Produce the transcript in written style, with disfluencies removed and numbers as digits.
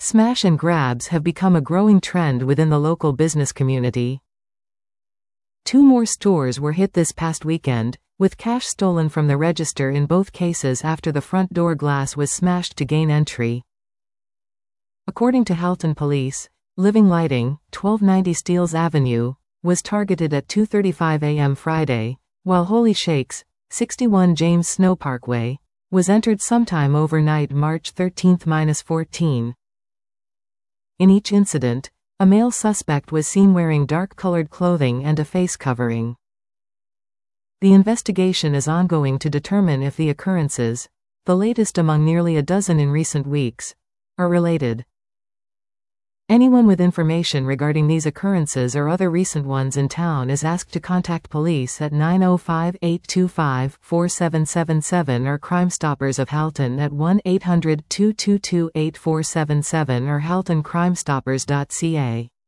Smash and grabs have become a growing trend within the local business community. 2 more stores were hit this past weekend, with cash stolen from the register in both cases after the front door glass was smashed to gain entry. According to Halton Police, Living Lighting, 1290 Steeles Avenue, was targeted at 2:35 a.m. Friday, while Holy Shakes, 61 James Snow Parkway, was entered sometime overnight March 13-14. In each incident, a male suspect was seen wearing dark-colored clothing and a face covering. The investigation is ongoing to determine if the occurrences, the latest among nearly a dozen in recent weeks, are related. Anyone with information regarding these occurrences or other recent ones in town is asked to contact police at 905-825-4777 or Crime Stoppers of Halton at 1-800-222-8477 or haltoncrimestoppers.ca.